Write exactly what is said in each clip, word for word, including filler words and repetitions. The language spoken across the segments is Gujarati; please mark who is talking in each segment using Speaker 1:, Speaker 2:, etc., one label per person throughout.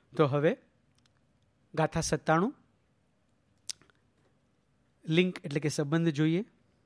Speaker 1: તો હવે ગાથા સત્તાણું લિંક એટલે કે સંબંધ જોઈએ.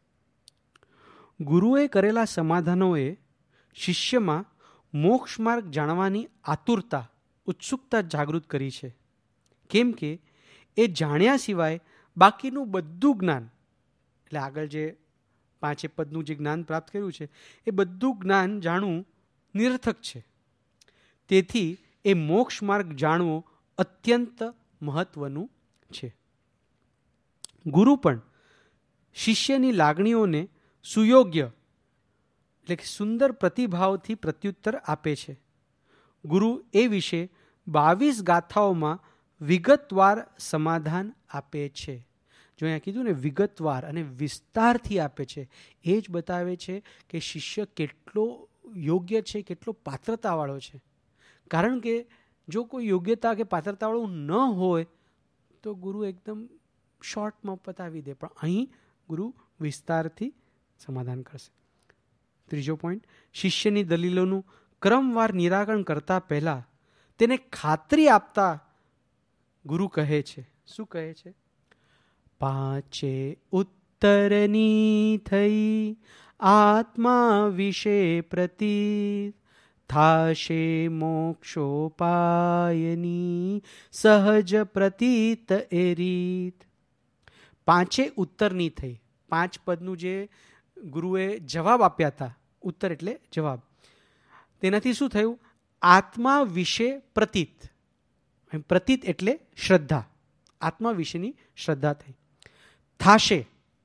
Speaker 1: ગુરુએ કરેલા સમાધાનોએ શિષ્યમાં મોક્ષ માર્ગ જાણવાની આતુરતા, ઉત્સુકતા જાગૃત કરી છે. કેમ કે એ જાણ્યા સિવાય બાકીનું બધું જ્ઞાન, એટલે આગળ જે પાંચે પદનું જે જ્ઞાન પ્રાપ્ત કર્યું છે એ બધું જ્ઞાન જાણવું નિરર્થક છે. તેથી એ મોક્ષ માર્ગ જાણવો અત્યંત મહત્વનું છે. ગુરુ પણ શિષ્યની લાગણીઓને સુયોગ્ય એટલે કે સુંદર પ્રતિભાવથી પ્રત્યુત્તર આપે છે. ગુરુ એ વિશે બાવીસ ગાથાઓમાં વિગતવાર સમાધાન આપે છે. જો અહીંયા કીધું ને વિગતવાર અને વિસ્તારથી આપે છે, એ જ બતાવે છે કે શિષ્ય કેટલો યોગ્ય છે, કેટલો પાત્રતાવાળો છે. કારણ કે જો કોઈ યોગ્યતા કે પાત્રતાવાળું ન હોય તો ગુરુ એકદમ શોર્ટમાં પતાવી દે, પણ અહીં ગુરુ વિસ્તારથી સમાધાન કરશે. ત્રીજો પોઈન્ટ, શિષ્યની દલીલોનું ક્રમવાર નિરાકરણ કરતા પહેલા તેને ખાતરી આપતા ગુરુ કહે છે. શું કહે છે? પાંચે ઉત્તરની થઈ આત્મા વિશે પ્રતીત, થાશે મોક્ષોપાયની સહજ પ્રતીત એ રીત. પાંચે ઉત્તરની થઈ, પાંચ પદનું જે ગુરુએ જવાબ આપ્યા હતા, ઉત્તર એટલે જવાબ, તેનાથી શું થયું? આત્મા વિશે પ્રતીત. પ્રતીત એટલે શ્રદ્ધા, આત્મા વિશેની શ્રદ્ધા થઈ. થાશે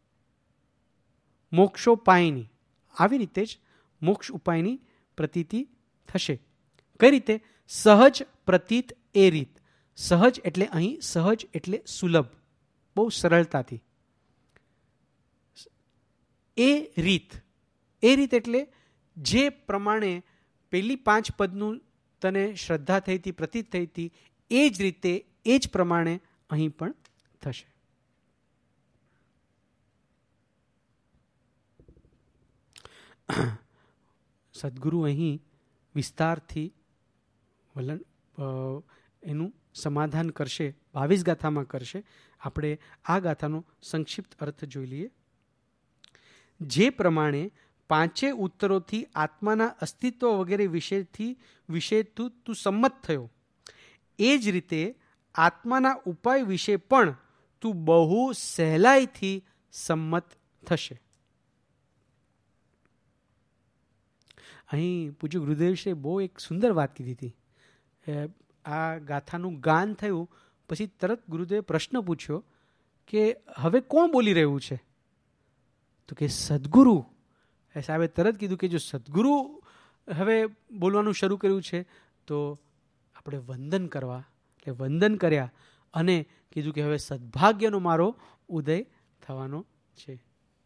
Speaker 1: મોક્ષોપાયની, આવી રીતે જ મોક્ષ ઉપાયની પ્રતીતિ થશે. કઈ રીતે? સહજ પ્રતીત એ રીત. સહજ એટલે અહીં સહજ એટલે સુલભ, બહુ સરળતાથી. એ રીત, એ રીત એટલે જે પ્રમાણે પેલી પાંચ પદનું તને શ્રદ્ધા થઈ હતી, પ્રતીત થઈ હતી, એ જ રીતે એ જ પ્રમાણે અહીં પણ થશે. સદગુરુ અહીં વિસ્તારથી વલણ એનું સમાધાન કરશે, બાવીસ ગાથામાં કરશે. આપણે આ ગાથાનો સંક્ષિપ્ત અર્થ જોઈ લઈએ. જે પ્રમાણે પાંચે ઉત્તરોથી આત્માના અસ્તિત્વ વગેરે વિષયથી વિષયથી તું સંમત થયો, એ જ રીતે આત્માના ઉપાય વિશે પણ તું બહુ સહેલાઈથી સંમત થશે. અહીં પૂજ્ય ગુરુદેવશ્રીએ બહુ એક સુંદર વાત કીધી હતી. આ ગાથાનું ગાન થયું પછી તરત ગુરુદેવે પ્રશ્ન પૂછ્યો કે હવે કોણ બોલી રહ્યું છે? તો કે સદગુરુ. એ સાહેબે તરત કીધું કે જો સદગુરુ હવે બોલવાનું શરૂ કર્યું છે તો આપણે વંદન કરવા, એટલે વંદન કર્યા અને કીધું કે હવે સદભાગ્યનો મારો ઉદય થવાનો છે.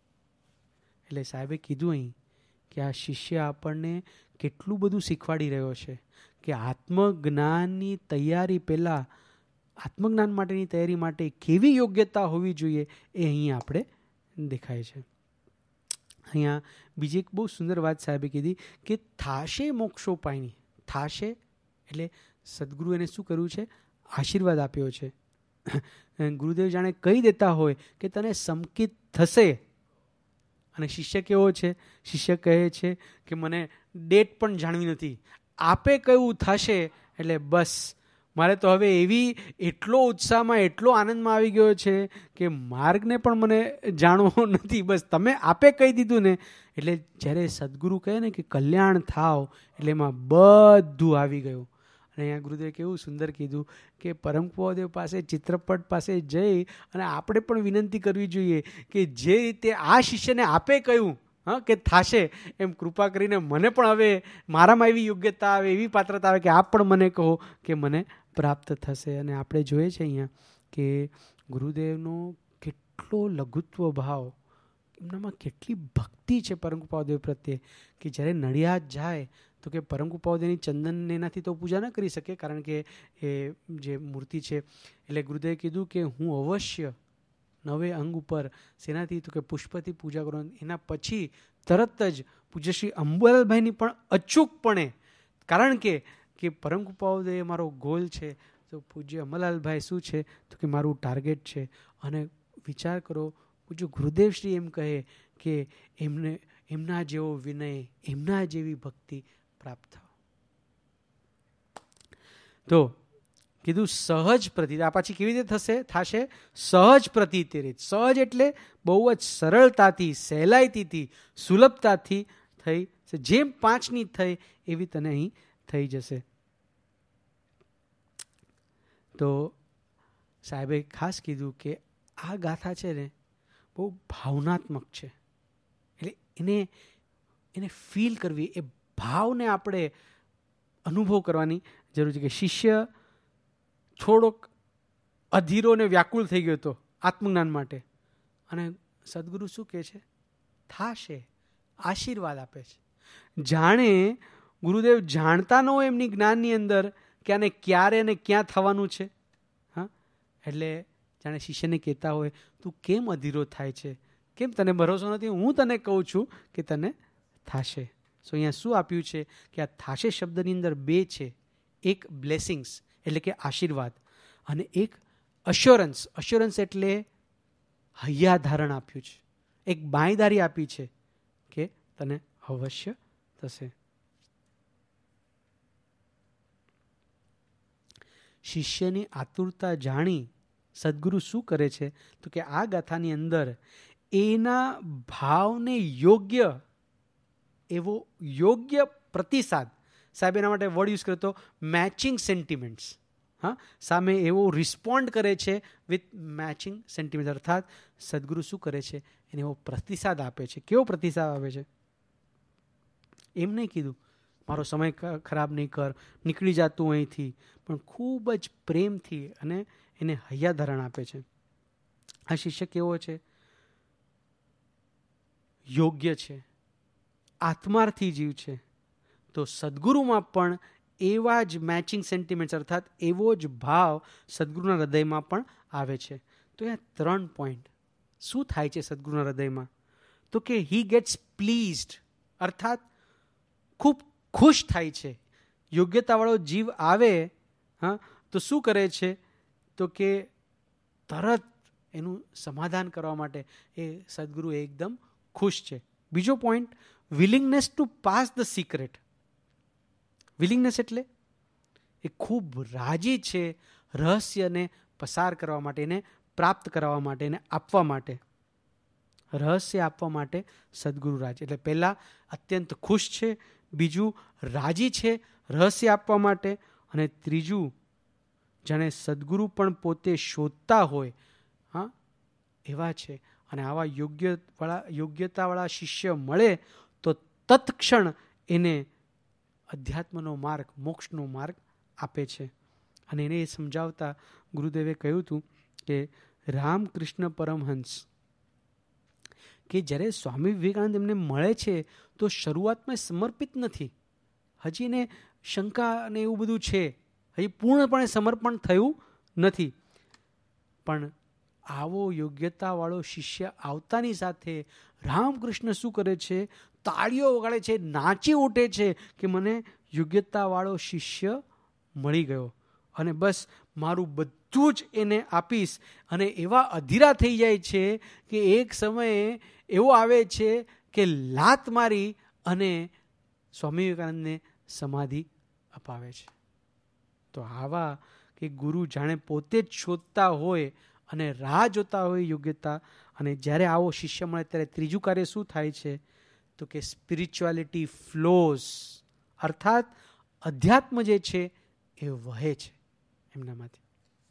Speaker 1: એટલે સાહેબે કીધું અહીં કે આ શિષ્ય આપણને કેટલું બધું શીખવાડી રહ્યો છે કે આત્મજ્ઞાનની તૈયારી પહેલાં, આત્મજ્ઞાન માટેની તૈયારી માટે કેવી યોગ્યતા હોવી જોઈએ એ અહીં આપણે દેખાય છે. અહીંયા બીજી એક બહુ સુંદર વાત સાહેબે કીધી કે થાશે મોક્ષોપાયની. થાશે એટલે સદગુરુ એને શું કર્યું છે? આશીર્વાદ આપ્યો છે. ગુરુદેવ જાણે કહી દેતા હોય કે તને સંકિત થશે. અને શિષ્ય કેવો છે? શિષ્ય કહે છે કે મને ડેટ પણ જાણવી નથી, આપે કયું થશે એટલે બસ મારે તો હવે એવી એટલો ઉત્સાહમાં, એટલો આનંદમાં આવી ગયો છે કે માર્ગને પણ મને જાણવો નથી, બસ તમે આપે કહી દીધું ને. એટલે જ્યારે સદગુરુ કહે ને કે કલ્યાણ થાવ, એટલે એમાં બધું આવી ગયું. અને અહીંયા ગુરુદેવે કેવું સુંદર કીધું કે પરમ કુવાદેવ પાસે, ચિત્રપટ પાસે જઈ અને આપણે પણ વિનંતી કરવી જોઈએ કે જે રીતે આ શિષ્યને આપે કહ્યું હા કે થાશે, એમ કૃપા કરીને મને પણ હવે મારામાં એવી યોગ્યતા આવે, એવી પાત્રતા આવે કે આપ પણ મને કહો કે મને પ્રાપ્ત થશે. અને આપણે જોઈએ છે અહીંયા કે ગુરુદેવનો કેટલો લઘુત્વ ભાવ, એમનામાં કેટલી ભક્તિ છે પરમ કૃપાદેવ પ્રત્યે કે જ્યારે નડિયાદ જાય તો કે પરમ કૃપાદેવની ચંદન એનાથી તો પૂજા ન કરી શકે, કારણ કે એ જે મૂર્તિ છે. એટલે ગુરુદેવે કીધું કે હું અવશ્ય નવે અંગ ઉપર શેનાથી તો કે પુષ્પથી પૂજા કરો. એના પછી તરત જ પૂજ્ય શ્રી અંબાલાલભાઈની પણ અચૂકપણે, કારણ કે કે પરમ કૃપાદેવ મારો ગોલ છે, તો પૂજ્ય અમરલાલભાઈ શું છે તો કે મારું ટાર્ગેટ છે. અને વિચાર કરો, પૂજ્ય ગુરુદેવશ્રી એમ કહે કે એમને એમના જેવો વિનય, એમના જેવી ભક્તિ પ્રાપ્ત થાવ. તો કીધું સહજ પ્રતીત. આ પાછી કેવી રીતે થશે થશે સહજ પ્રતીતિ રીત. સહજ એટલે બહુ જ સરળતાથી, સહેલાઈથી, સુલભતાથી થઈ. જેમ પાંચની થઈ એવી તને અહીં થઈ જશે. તો સાહેબે ખાસ કીધું કે આ ગાથા છે ને બહુ ભાવનાત્મક છે. એટલે એને એને ફીલ કરવી, એ ભાવને આપણે અનુભવ કરવાની જરૂર છે. કે શિષ્ય થોડોક અધીરો ને વ્યાકુળ થઈ ગયો હતો આત્મજ્ઞાન માટે, અને સદગુરુ શું કહે છે? થાશે, આશીર્વાદ આપે છે. જાણે ગુરુદેવ જાણતા ન હોય એમની જ્ઞાનની અંદર કે આને ક્યારે ને ક્યાં થવાનું છે. હા, એટલે જાણે શિષ્યને કહેતા હોય તું કેમ અધીરો થાય છે, કેમ તને ભરોસો નથી? હું તને કહું છું કે તને થાશે. સો અહીંયા શું આપ્યું છે કે આ થાશે શબ્દની અંદર બે છે. એક બ્લેસિંગ્સ એટલે કે આશીર્વાદ, અને એક અશ્યોરન્સ. અશ્યોરન્સ એટલે હૈયાધારણ આપ્યું છે, એક બાંયદારી આપી છે કે તને અવશ્ય થશે. શિષ્યની આતુરતા જાણી સદગુરુ શું કરે છે તો કે આ ગાથાની અંદર એના ભાવને યોગ્ય એવો યોગ્ય પ્રતિસાદ, સાહેબ એના માટે વર્ડ યુઝ કર્યો તો મેચિંગ સેન્ટિમેન્ટ્સ. હા, સામે એવો રિસ્પોન્ડ કરે છે વિથ મેચિંગ સેન્ટિમેન્ટ. અર્થાત સદગુરુ શું કરે છે? એને એવો પ્રતિસાદ આપે છે. કેવો પ્રતિસાદ આપે છે? એમ નહીં કીધું મારો સમય ખરાબ નહીં કર, નીકળી જતું અહીંથી, પણ ખૂબ જ પ્રેમથી અને એને હૈયાધારણ આપે છે. આ શિષ્ય કેવો છે? યોગ્ય છે, આત્માર્થી જીવ છે. તો સદગુરુમાં પણ એવા જ મેચિંગ સેન્ટિમેન્ટ્સ અર્થાત એવો જ ભાવ સદગુરુના હૃદયમાં પણ આવે છે. તો અહીંયા ત્રણ પોઈન્ટ. શું થાય છે સદગુરુના હૃદયમાં? તો કે હી ગેટ્સ પ્લીઝડ, અર્થાત ખૂબ ખુશ થાય છે. યોગ્યતાવાળો જીવ આવે હા તો શું કરે છે તો કે તરત એનું સમાધાન કરવા માટે એ સદગુરુ એકદમ ખુશ છે. બીજો point, willingness to pass the secret. Willingness એટલે એ ખૂબ રાજી છે રહસ્યને પસાર કરવા માટે, એને પ્રાપ્ત કરવા માટે, એને આપવા માટે. રહસ્ય આપવા માટે સદગુરુ રાજી. એટલે પહેલા અત્યંત ખુશ છે, બીજું રાજી છે રહસ્ય આપવા માટે, અને ત્રીજું જાણે સદગુરુ પણ પોતે શોધતા હોય હા એવા છે. અને આવા યોગ્ય વાળા યોગ્યતાવાળા શિષ્ય મળે તો તત્ક્ષણ એને અધ્યાત્મનો માર્ગ, મોક્ષનો માર્ગ આપે છે. અને એને એ સમજાવતા ગુરુદેવે કહ્યું હતું કે રામકૃષ્ણ પરમહંસ કે જ્યારે સ્વામી વિવેકાનંદ એમને મળે છે તો શરૂઆતમાં સમર્પિત નથી, હજી એને શંકા અને એવું બધું છે, હજી પૂર્ણપણે સમર્પણ થયું નથી. પણ આવો યોગ્યતાવાળો શિષ્ય આવતાની સાથે રામકૃષ્ણ શું કરે છે? તાળીઓ વગાડે છે, નાચી ઉઠે છે કે મને યોગ્યતાવાળો શિષ્ય મળી ગયો, અને બસ મારું બધું જ એને આપીશ. અને એવા અધીરા થઈ જાય છે કે એક સમયે એવો આવે છે કે લાત મારી અને સ્વામી વિવેકાનંદને સમાધિ અપાવે છે. તો આવા કે ગુરુ જાણે પોતે જ શોધતા હોય અને રાહ જોતા હોય યોગ્યતા, અને જ્યારે આવો શિષ્ય મળે ત્યારે ત્રીજું કાર્ય શું થાય છે તો કે સ્પિરિચ્યુઆલિટી ફ્લોઝ, અર્થાત અધ્યાત્મ જે છે એ વહે છે એમનામાંથી.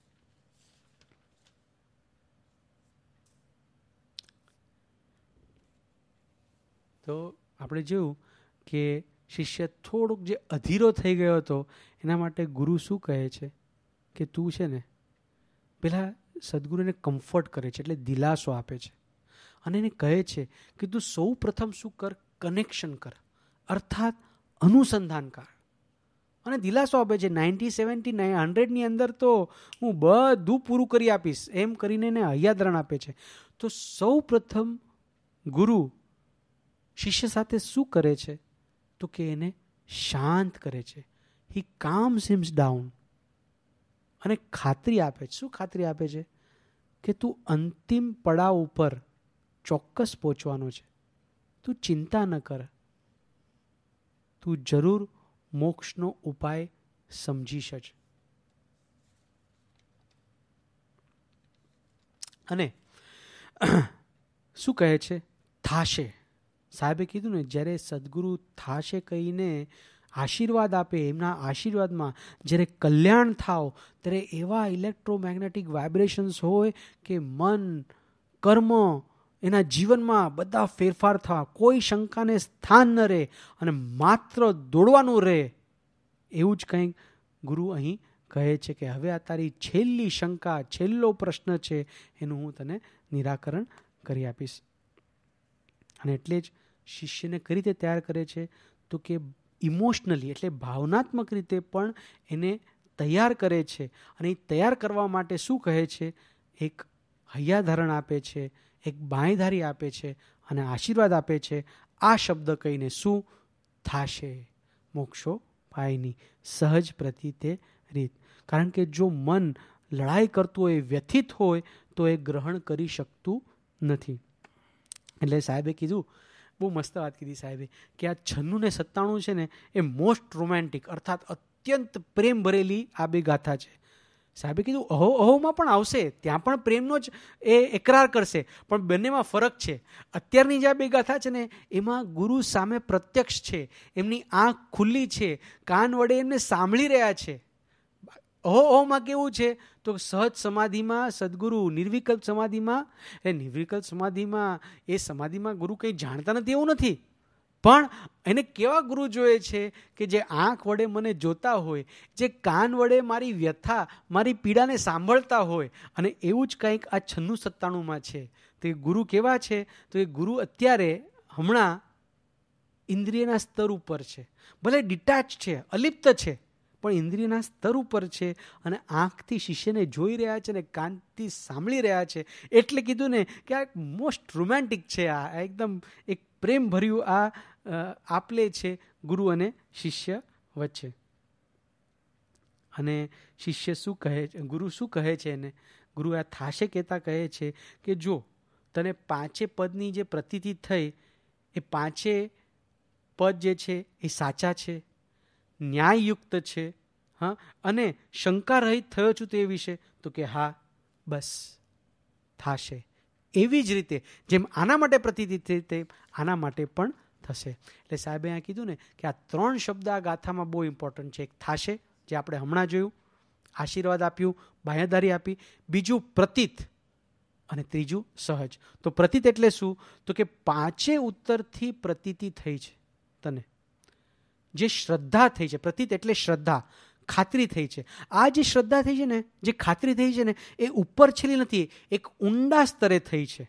Speaker 1: તો આપણે જોયું કે શિષ્ય થોડોક જે અધીરો થઈ ગયો હતો એના માટે ગુરુ શું કહે છે કે તું છે ને પેલા સદગુરુને કમ્ફર્ટ કરે છે, એટલે દિલાસો આપે છે. અને એને કહે છે કે તું સૌ પ્રથમ શું કર? કનેક્શન કર, અર્થાત અનુસંધાન કર. અને દિલાસો આપે છે નાઇન્ટી સેવન્ટી નાઇન હંડ્રેડની અંદર તો હું બધું પૂરું કરી આપીશ એમ કરીને એને હૈયાધારણ આપે છે. તો સૌ પ્રથમ ગુરુ શિષ્ય સાથે શું કરે છે તો કે એને શાંત કરે છે. He calms him down. અને ખાતરી આપે છે. શું ખાતરી આપે છે? કે તું અંતિમ પડાવ ઉપર ચોક્કસ પહોંચવાનો છે. તું ચિંતા ન કર, તું જરૂર મોક્ષનો ઉપાય સમજીશ જ. અને શું કહે છે? થાશે. સાહેબે કીધું ને, જ્યારે સદગુરુ થાશે કહીને આશીર્વાદ આપે, એમના આશીર્વાદમાં જ્યારે કલ્યાણ થાવ, ત્યારે એવા ઇલેક્ટ્રોમેગ્નેટિક વાઇબ્રેશન્સ હોય કે મન, કર્મ, એના જીવનમાં બધા ફેરફાર થવા, કોઈ શંકાને સ્થાન ન રહે અને માત્ર દોડવાનું રહે. એવું જ કંઈક ગુરુ અહીં કહે છે કે હવે આ તારી છેલ્લી શંકા, છેલ્લો પ્રશ્ન છે, એનું હું તને નિરાકરણ કરી આપીશ. અને એટલે જ શિષ્યને કઈ રીતે તૈયાર કરે છે? તો કે ઇમોશનલી એટલે ભાવનાત્મક રીતે પણ એને તૈયાર કરે છે. અને એ તૈયાર કરવા માટે શું કહે છે? એક હૈયાધારણ આપે છે, એક બાંયધારી આપે છે અને આશીર્વાદ આપે છે. આ શબ્દ કહીને શું થાશે? મોક્ષો પાયની સહજ પ્રતીતે રીત. કારણ કે જો મન લડાઈ કરતું હોય, વ્યથિત હોય, તો એ ગ્રહણ કરી શકતું નથી. એટલે સાહેબે કીધું, બહુ મસ્ત વાત કીધી સાહેબે, કે આ છન્નું ને સત્તાણું છે ને એ મોસ્ટ રોમેન્ટિક અર્થાત અત્યંત પ્રેમ ભરેલી આ બે ગાથા છે. સાહેબે કીધું અહો અહોમાં પણ આવશે, ત્યાં પણ પ્રેમનો જ એ એકરાર કરશે, પણ બંનેમાં ફરક છે. અત્યારની જે આ બે ગાથા છે ને એમાં ગુરુ સામે પ્રત્યક્ષ છે, એમની આંખ ખુલ્લી છે, કાન વડે એમને સાંભળી રહ્યા છે. અહો અહોમાં કેવું છે? તો સહજ સમાધિમાં સદગુરુ, નિર્વિકલ્પ સમાધિમાં એ નિર્વિકલ્પ સમાધિમાં એ સમાધિમાં ગુરુ કંઈ જાણતા નથી એવું નથી, પણ એને કેવા ગુરુ જોઈએ છે? કે જે આંખ વડે મને જોતા હોય, જે કાન વડે મારી વ્યથા, મારી પીડાને સાંભળતા હોય. અને એવું જ કંઈક આ છન્નું સત્તાણુંમાં છે. તો એ ગુરુ કેવા છે? તો એ ગુરુ અત્યારે હમણાં ઇન્દ્રિયના સ્તર ઉપર છે, ભલે ડિટેચ છે, અલિપ્ત છે, પણ ઇન્દ્રિયના સ્તર ઉપર છે અને આંખથી શિષ્યને જોઈ રહ્યા છે અને કાનથી સાંભળી રહ્યા છે. એટલે કીધું ને કે આ મોસ્ટ રોમેન્ટિક છે, આ એકદમ એક પ્રેમ ભર્યું આ આપલે છે ગુરુ અને શિષ્ય વચ્ચે. અને શિષ્ય શું કહે છે? ગુરુ શું કહે છે એને? ગુરુ આ થાશે કહેતા કહે છે કે જો તને પાંચે પદની જે પ્રતીતિ થઈ, એ પાંચે પદ જે છે એ સાચા છે, ન્યાયયુક્ત છે, હા, અને શંકા રહિત થયો છું તે વિશે, તો કે હા, બસ થાશે. એવી જ રીતે જેમ આના માટે પ્રતીતિ થઈ તેમ આના માટે પણ થશે. એટલે સાહેબે અહીંયા કીધું ને કે આ ત્રણ શબ્દ આ ગાથામાં બહુ ઇમ્પોર્ટન્ટ છે. એક થાશે, જે આપણે હમણાં જોયું, આશીર્વાદ આપ્યું, બાંયધારી આપી. બીજું પ્રતીત અને ત્રીજું સહજ. તો પ્રતીત એટલે શું? તો કે પાંચે ઉત્તરથી પ્રતીતિ થઈ છે તને, જે શ્રદ્ધા થઈ છે. પ્રતીત એટલે શ્રદ્ધા, ખાતરી થઈ છે. આ જે શ્રદ્ધા થઈ છે ને, જે ખાતરી થઈ છે ને, એ ઉપર છેલ્લી નથી, એક ઊંડા સ્તરે થઈ છે.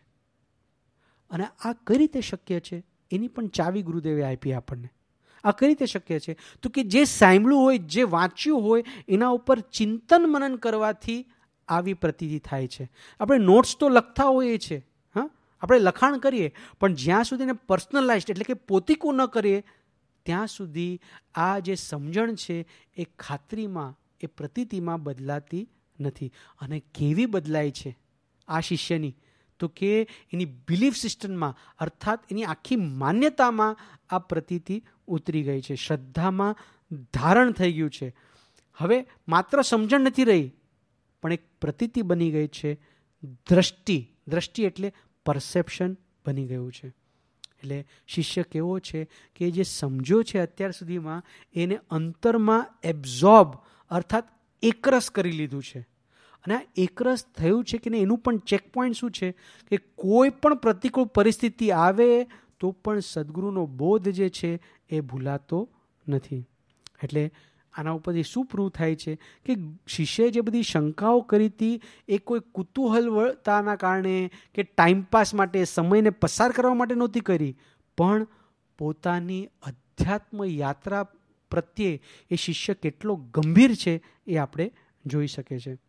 Speaker 1: અને આ કઈ રીતે શક્ય છે? એની પણ ચાવી ગુરુદેવે આપી આપણને. આ કઈ રીતે શક્ય છે? તો કે જે સાંભળ્યું હોય, જે વાંચ્યું હોય, એના ઉપર ચિંતન મનન કરવાથી આવી પ્રતીતિ થાય છે. આપણે નોટ્સ તો લખતા હોઈએ છીએ, હા, આપણે લખાણ કરીએ, પણ જ્યાં સુધી એને પર્સનલાઇઝ એટલે કે પોતીકું ન કરીએ ત્યાં સુધી આ જે સમજણ છે એ ખાતરીમાં, એ પ્રતીતિમાં બદલાતી નથી. અને કેવી બદલાય છે આ શિષ્યની? તો કે એની બિલીફ સિસ્ટમમાં અર્થાત એની આખી માન્યતામાં આ પ્રતીતિ ઉતરી ગઈ છે, શ્રદ્ધામાં ધારણ થઈ ગયું છે. હવે માત્ર સમજણ નથી રહી, પણ એક પ્રતીતિ બની ગઈ છે, દ્રષ્ટિ. દ્રષ્ટિ એટલે પરસેપ્શન બની ગયું છે. એટલે શિષ્ય કેવો છે કે જે સમજ્યો છે અત્યાર સુધીમાં એને અંતરમાં એબ્ઝોર્બ અર્થાત એકરસ કરી લીધું છે. અને આ એકરસ થયું છે કે એનું પણ ચેક પોઈન્ટ શું છે? કે કોઈ પણ પ્રતિકૂળ પરિસ્થિતિ આવે તો પણ સદગુરુનો બોધ જે છે એ ભૂલાતો નથી. એટલે આના ઉપરથી શું પ્રૂવ થાય છે કે શિષ્યએ જે બધી શંકાઓ કરી હતી એ કોઈ કુતૂહલતાના કારણે કે ટાઈમપાસ માટે, સમયને પસાર કરવા માટે નહોતી કરી, પણ પોતાની અધ્યાત્મ યાત્રા પ્રત્યે એ શિષ્ય કેટલો ગંભીર છે એ આપણે જોઈ શકીએ છીએ.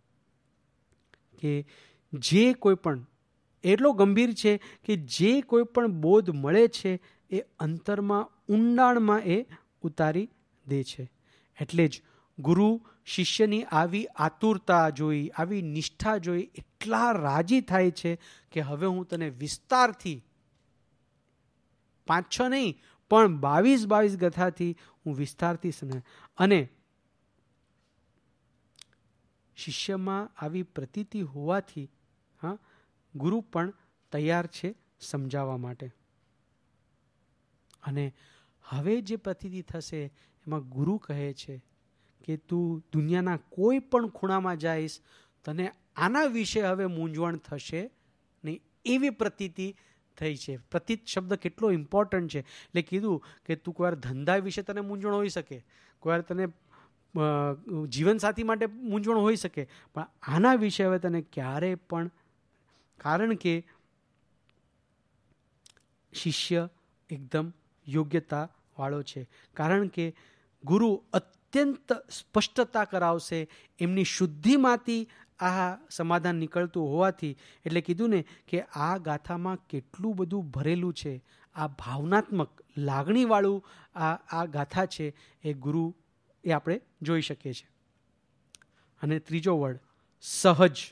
Speaker 1: કે જે કોઈ પણ એટલો ગંભીર છે કે જે કોઈ પણ બોધ મળે છે એ અંતરમાં, ઊંડાણમાં એ ઉતારી દે છે. એટલે જ ગુરુ શિષ્યની આવી આતુરતા જોઈ, આવી નિષ્ઠા જોઈ એટલા રાજી થાય છે કે હવે હું તને વિસ્તારથી પાંચ છ નહીં પણ બાવીસ બાવીસ ગથાથી હું વિસ્તારથી સમજ. અને શિષ્યમાં આવી પ્રતીતિ હોવાથી હા ગુરુ પણ તૈયાર છે સમજાવવા માટે. અને હવે જે પ્રતીતિ થશે એમાં ગુરુ કહે છે કે તું દુનિયાના કોઈ પણ ખૂણામાં જઈશ, તને આના વિશે હવે મૂંઝવણ થશે નહીં, એવી પ્રતીતિ થઈ છે. પ્રતીત શબ્દ કેટલો ઇમ્પોર્ટન્ટ છે. એટલે કીધું કે તું કોઈ વાર ધંધા વિશે તને મૂંઝવણ હોઈ શકે, કોઈ વાર તને જીવનસાથી માટે મૂંઝવણ હોઈ શકે, પણ આના વિશે હવે તને ક્યારે પણ, કારણ કે શિષ્ય એકદમ યોગ્યતા વાળો છે, કારણ કે ગુરુ અત્યંત સ્પષ્ટતા કરાવશે, એમની શુદ્ધિમાંથી આ સમાધાન નીકળતું હોવાથી. એટલે કીધું ને કે આ ગાથામાં કેટલું બધું ભરેલું છે, આ ભાવનાત્મક લાગણીવાળું આ આ ગાથા છે એ ગુરુ એ આપણે જોઈ શકીએ છીએ. અને ત્રીજો વર્ડ સહજ.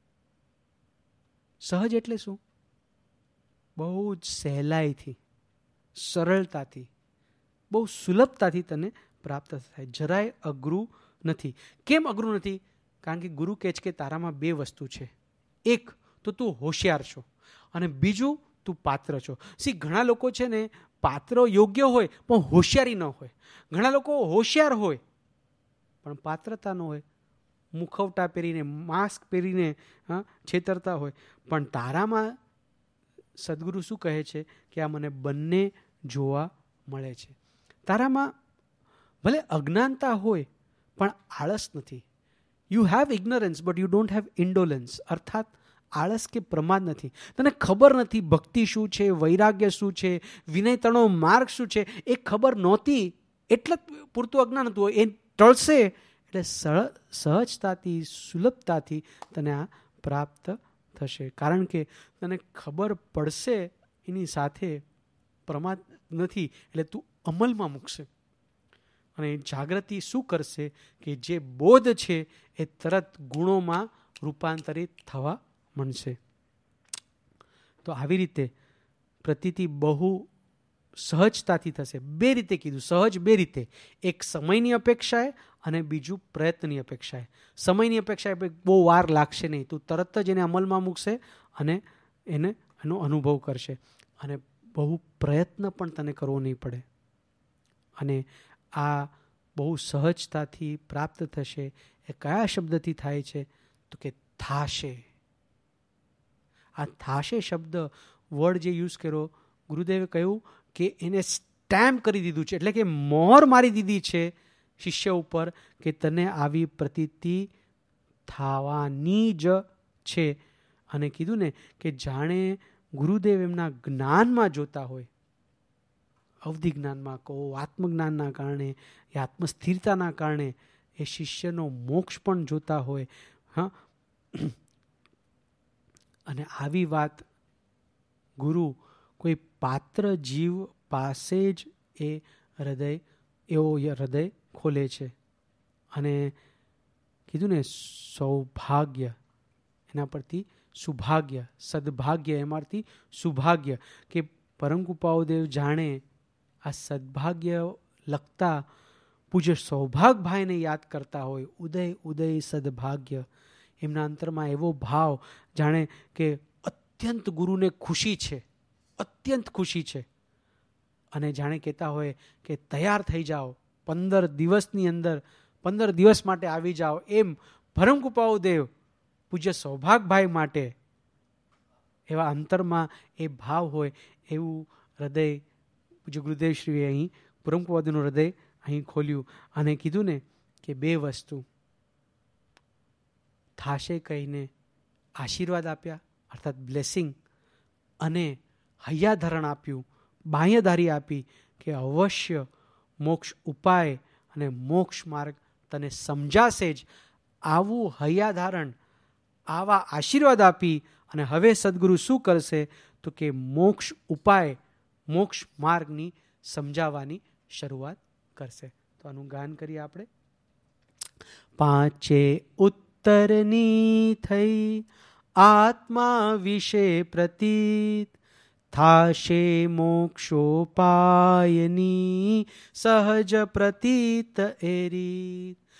Speaker 1: સહજ એટલે શું? બહુ જ સહેલાઈથી, સરળતાથી, બહુ સુલભતાથી તને પ્રાપ્ત થાય, જરાય અઘરું નથી. કેમ અઘરું નથી? કારણ કે ગુરુ કહે છે કે તારામાં બે વસ્તુ છે, એક તો તું હોશિયાર છો અને બીજું તું પાત્ર છો. સી ઘણા લોકો છે ને પાત્ર યોગ્ય હોય પણ હોશિયારી ન હોય, ઘણા લોકો હોશિયાર હોય પણ પાત્રતા ન હોય, મુખવટા પહેરીને માસ્ક પહેરીને હા છેતરતા હોય. પણ તારામાં સદગુરુ શું કહે છે કે આ મને બંને જોવા મળે છે. તારામાં ભલે અજ્ઞાનતા હોય પણ આળસ નથી. You have ignorance but you don't have indolence, અર્થાત આળસ કે પ્રમાદ નથી. તને ખબર નથી ભક્તિ શું છે, વૈરાગ્ય શું છે, વિનયતણો માર્ગ શું છે, એ ખબર નહોતી એટલે જ પૂરતું અજ્ઞાન હતું. એ ટળશે એટલે સહજતાથી, સુલભતાથી તને આ પ્રાપ્ત થશે. કારણ કે તને ખબર પડશે એની સાથે પ્રમાદ નથી એટલે તું અમલમાં મૂકશે. અને જાગૃતિ શું કરશે કે જે બોધ છે એ તરત ગુણોમાં રૂપાંતરિત થવા માંડશે. તો આવી રીતે પ્રતીતિ બહુ સહજતાથી થશે. બે રીતે કીધું, સહજ બે રીતે, એક સમયની અપેક્ષાએ અને બીજું પ્રયત્નની અપેક્ષાએ. સમયની અપેક્ષાએ બહુ વાર લાગશે નહીં, તું તરત જ એને અમલમાં મૂકશે અને એને એનો અનુભવ કરશે. અને બહુ પ્રયત્ન પણ તને કરવો નહીં પડે. અને આ બહુ સહજતાથી પ્રાપ્ત થશે. એ કયા શબ્દથી થાય છે? તો કે થાશે. આ થાશે શબ્દ વર્ડ જે યુઝ કર્યો, ગુરુદેવે કહ્યું કે એને સ્ટેમ્પ કરી દીધું છે, એટલે કે મોહર મારી દીધી છે શિષ્ય ઉપર કે તને આવી પ્રતીતિ થવાની જ છે. અને કીધું ને કે જાણે ગુરુદેવ એમના જ્ઞાનમાં જોતા હોય, અવધિ જ્ઞાનમાં કહો, આત્મજ્ઞાનના કારણે, એ આત્મસ્થિરતાના કારણે એ શિષ્યનો મોક્ષ પણ જોતા હોય. હા, અને આવી વાત ગુરુ કોઈ પાત્ર જીવ પાસે જ એ હૃદય એવો હૃદય ખોલે છે. અને કીધું ને સૌભાગ્ય, એના પરથી સુભાગ્ય, સદભાગ્ય એમાંથી સુભાગ્ય, કે પરમ કૃપાળુદેવ જાણે આ સદભાગ્ય લખતા પૂજ્ય સૌભાગભાઈને યાદ કરતા હોય. ઉદય ઉદય સદભાગ્ય, એમના અંતરમાં એવો ભાવ જાણે કે અત્યંત ગુરુને ખુશી છે, અત્યંત ખુશી છે. અને જાણે કહેતા હોય કે તૈયાર થઈ જાઓ, પંદર દિવસની અંદર પંદર દિવસ માટે આવી જાઓ. એમ પરમ કૃપાળુદેવ પૂજ્ય સૌભાગભાઈ માટે એવા અંતરમાં એ ભાવ હોય એવું હૃદય પૂજ્ય ગુરુદેવશ્રીએ અહીં પરમ કૃપાળુદેવનું હૃદય અહીં ખોલ્યું. અને કીધું ને કે બે વસ્તુ થાશે કહીને આશીર્વાદ આપ્યા, અર્થાત બ્લેસિંગ, અને હૈયાધરણ આપ્યું, બાહ્યધારી આપી કે અવશ્ય મોક્ષ ઉપાય અને મોક્ષ માર્ગ તને સમજાશે જ. આવું હૈયાધારણ, આવા આશીર્વાદ આપી અને હવે સદગુરુ શું કરશે તો કે મોક્ષ ઉપાય, મોક્ષ માર્ગની સમજાવવાની શરૂઆત કરશે. તો આનું ગાન કરીએ આપણે. પાંચે ઉત્તરની થઈ આત્મા વિશે પ્રતીત, થાશે મોક્ષોપાયની સહજ પ્રતીત એ રીત.